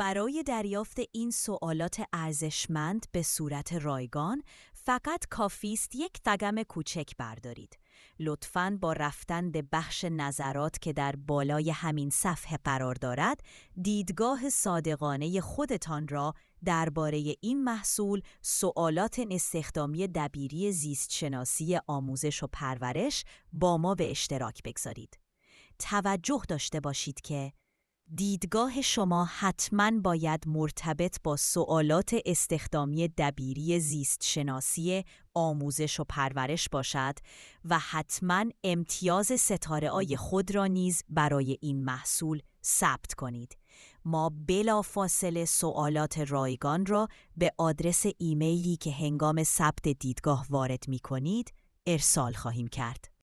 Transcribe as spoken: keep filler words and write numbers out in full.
برای دریافت این سوالات ارزشمند به صورت رایگان، فقط کافی است یک قدم کوچک بردارید. لطفاً با رفتن به بخش نظرات که در بالای همین صفحه قرار دارد، دیدگاه صادقانه خودتان را درباره این محصول، سوالات استخدامی دبیری زیستشناسی آموزش و پرورش با ما به اشتراک بگذارید. توجه داشته باشید که دیدگاه شما حتماً باید مرتبط با سوالات استخدامی دبیری زیستشناسی آموزش و پرورش باشد و حتماً امتیاز ستاره‌ای خود را نیز برای این محصول ثبت کنید. ما بلافاصله سوالات رایگان را به آدرس ایمیلی که هنگام ثبت دیدگاه وارد می کنید ارسال خواهیم کرد.